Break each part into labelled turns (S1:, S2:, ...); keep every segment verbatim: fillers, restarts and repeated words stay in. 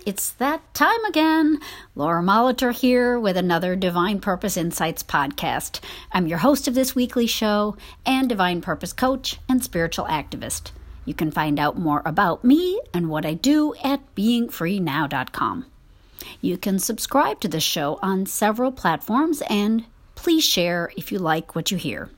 S1: It's that time again. Laura Molitor here with another Divine Purpose Insights podcast. I'm your host of this weekly show and Divine Purpose coach and spiritual activist. You can find out more about me and what I do at being free now dot com. You can subscribe to the show on several platforms and please share if you like what you hear.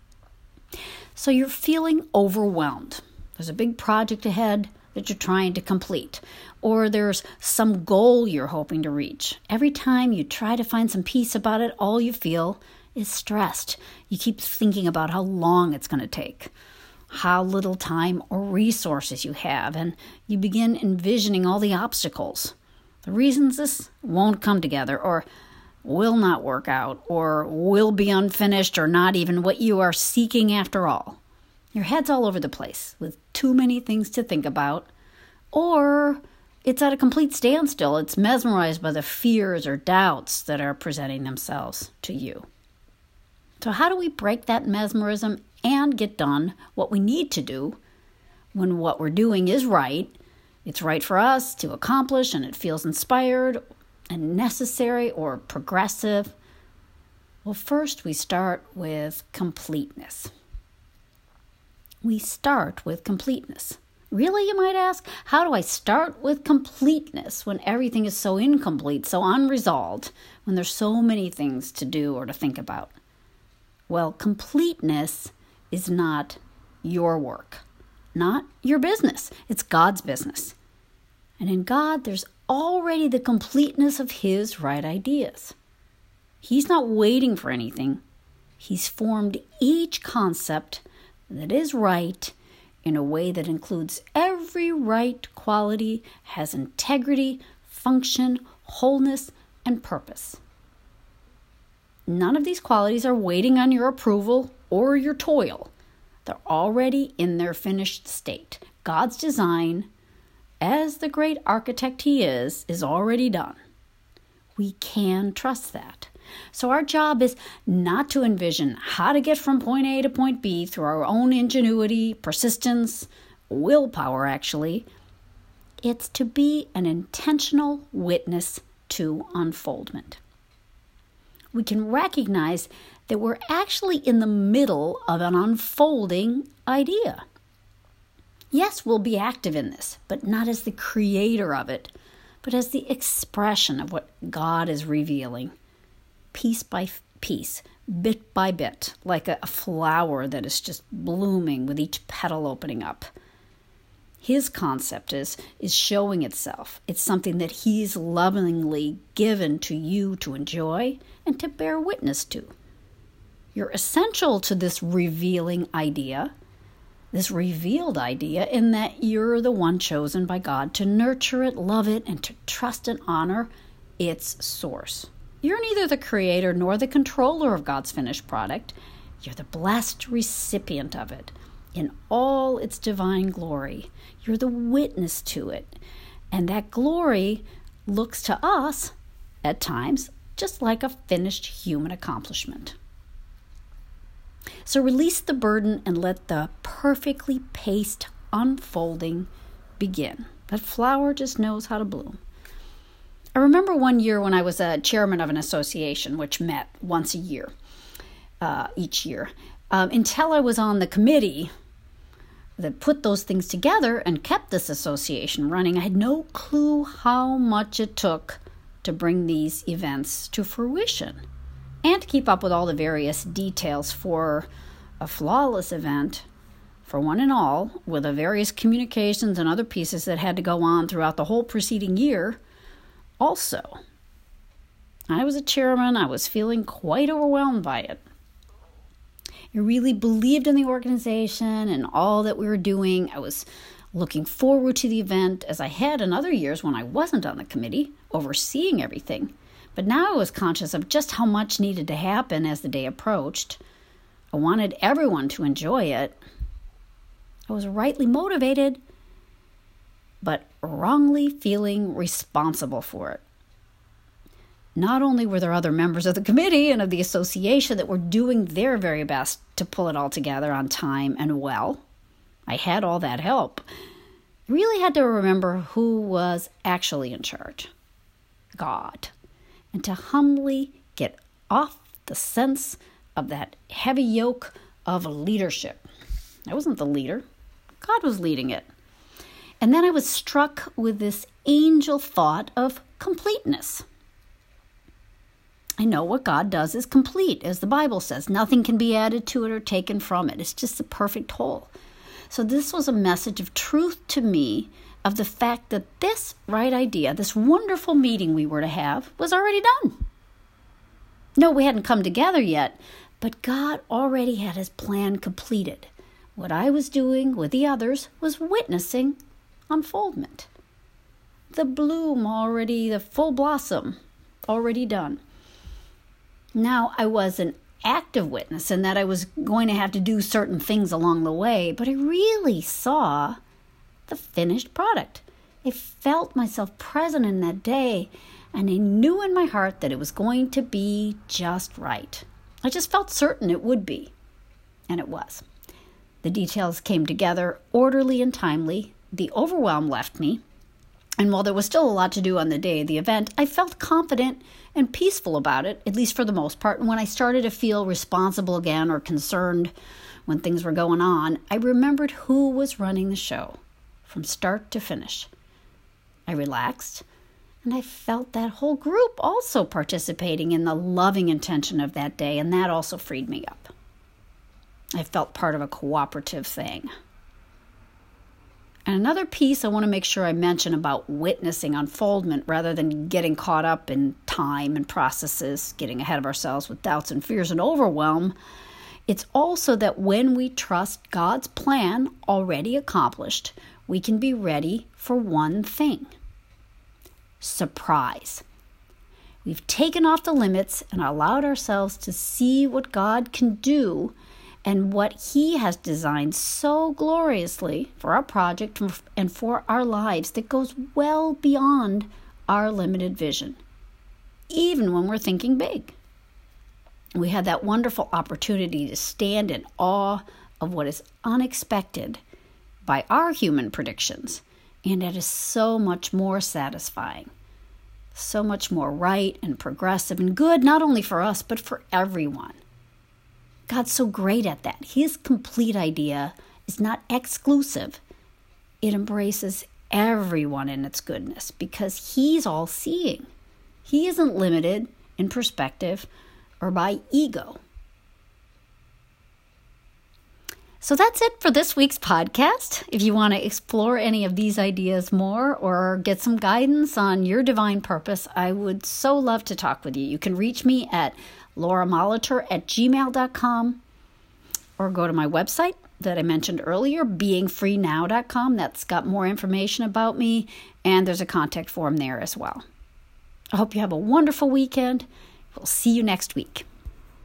S1: So you're feeling overwhelmed. There's a big project ahead that you're trying to complete, or there's some goal you're hoping to reach. Every time you try to find some peace about it, all you feel is stressed. You keep thinking about how long it's going to take, how little time or resources you have, and you begin envisioning all the obstacles, the reasons this won't come together, or will not work out, or will be unfinished, or not even what you are seeking after all. Your head's all over the place with too many things to think about, or it's at a complete standstill. It's mesmerized by the fears or doubts that are presenting themselves to you. So how do we break that mesmerism and get done what we need to do when what we're doing is right? It's right for us to accomplish, and it feels inspired and necessary or progressive. Well, first we start with completeness. We start with completeness. Really, you might ask? How do I start with completeness when everything is so incomplete, so unresolved, when there's so many things to do or to think about? Well, completeness is not your work, not your business. It's God's business. And in God, there's already the completeness of His right ideas. He's not waiting for anything. He's formed each concept that is right in a way that includes every right quality, has integrity, function, wholeness, and purpose. None of these qualities are waiting on your approval or your toil. They're already in their finished state. God's design, as the great architect He is, is already done. We can trust that. So our job is not to envision how to get from point A to point B through our own ingenuity, persistence, willpower actually. It's to be an intentional witness to unfoldment. We can recognize that we're actually in the middle of an unfolding idea. Yes, we'll be active in this, but not as the creator of it, but as the expression of what God is revealing. Piece by piece, bit by bit, like a flower that is just blooming with each petal opening up. His concept is, is showing itself. It's something that He's lovingly given to you to enjoy and to bear witness to. You're essential to this revealing idea, this revealed idea, in that you're the one chosen by God to nurture it, love it, and to trust and honor its source. You're neither the creator nor the controller of God's finished product. You're the blessed recipient of it in all its divine glory. You're the witness to it. And that glory looks to us, at times, just like a finished human accomplishment. So release the burden and let the perfectly paced unfolding begin. That flower just knows how to bloom. I remember one year when I was a chairman of an association which met once a year, uh, each year, um, until I was on the committee that put those things together and kept this association running. I had no clue how much it took to bring these events to fruition and to keep up with all the various details for a flawless event for one and all, with the various communications and other pieces that had to go on throughout the whole preceding year. Also, I was a chairman. I was feeling quite overwhelmed by it. I really believed in the organization and all that we were doing. I was looking forward to the event, as I had in other years when I wasn't on the committee, overseeing everything. But now I was conscious of just how much needed to happen as the day approached. I wanted everyone to enjoy it. I was rightly motivated, but wrongly feeling responsible for it. Not only were there other members of the committee and of the association that were doing their very best to pull it all together on time and well, I had all that help, I really had to remember who was actually in charge, God, and to humbly get off the sense of that heavy yoke of leadership. I wasn't the leader. God was leading it. And then I was struck with this angel thought of completeness. I know what God does is complete, as the Bible says. Nothing can be added to it or taken from it. It's just the perfect whole. So this was a message of truth to me of the fact that this right idea, this wonderful meeting we were to have, was already done. No, we hadn't come together yet, but God already had his plan completed. What I was doing with the others was witnessing unfoldment. The bloom already, the full blossom already done. Now I was an active witness in that I was going to have to do certain things along the way, but I really saw the finished product. I felt myself present in that day, and I knew in my heart that it was going to be just right. I just felt certain it would be, and it was. The details came together orderly and timely. The overwhelm left me, and while there was still a lot to do on the day of the event, I felt confident and peaceful about it, at least for the most part. And when I started to feel responsible again or concerned when things were going on, I remembered who was running the show from start to finish. I relaxed, and I felt that whole group also participating in the loving intention of that day, and that also freed me up. I felt part of a cooperative thing. And another piece I want to make sure I mention about witnessing unfoldment rather than getting caught up in time and processes, getting ahead of ourselves with doubts and fears and overwhelm, it's also that when we trust God's plan already accomplished, we can be ready for one thing: surprise. We've taken off the limits and allowed ourselves to see what God can do and what he has designed so gloriously for our project and for our lives that goes well beyond our limited vision, even when we're thinking big. We had that wonderful opportunity to stand in awe of what is unexpected by our human predictions, and it is so much more satisfying, so much more right and progressive and good, not only for us, but for everyone. God's so great at that. His complete idea is not exclusive. It embraces everyone in its goodness because he's all-seeing. He isn't limited in perspective or by ego. So that's it for this week's podcast. If you want to explore any of these ideas more or get some guidance on your divine purpose, I would so love to talk with you. You can reach me at laura molitor at gmail dot com or go to my website that I mentioned earlier, being free now dot com. That's got more information about me, and there's a contact form there as well. I hope you have a wonderful weekend. We'll see you next week.